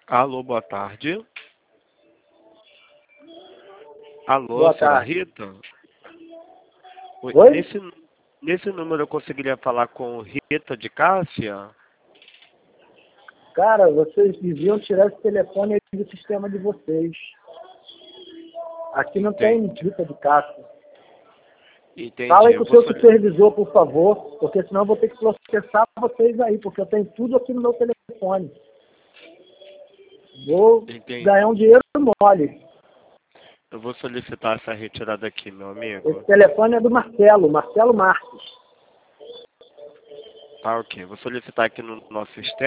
Alô, boa tarde. Alô, Boa senhora tarde. Rita? Oi, Oi? nesse número eu conseguiria falar com Rita de Cássia? Cara, vocês deviam tirar esse telefone aí do sistema de vocês. Aqui não tem Entendi. dica de caça. Fala Entendi. aí com o seu supervisor, por favor, porque senão eu vou ter que processar vocês aí, porque eu tenho tudo aqui no meu telefone. Vou Entendi. ganhar um dinheiro mole. Eu vou solicitar essa retirada aqui, meu amigo. Esse telefone é do Marcelo Marques. Tá, ok. Vou solicitar aqui no nosso sistema.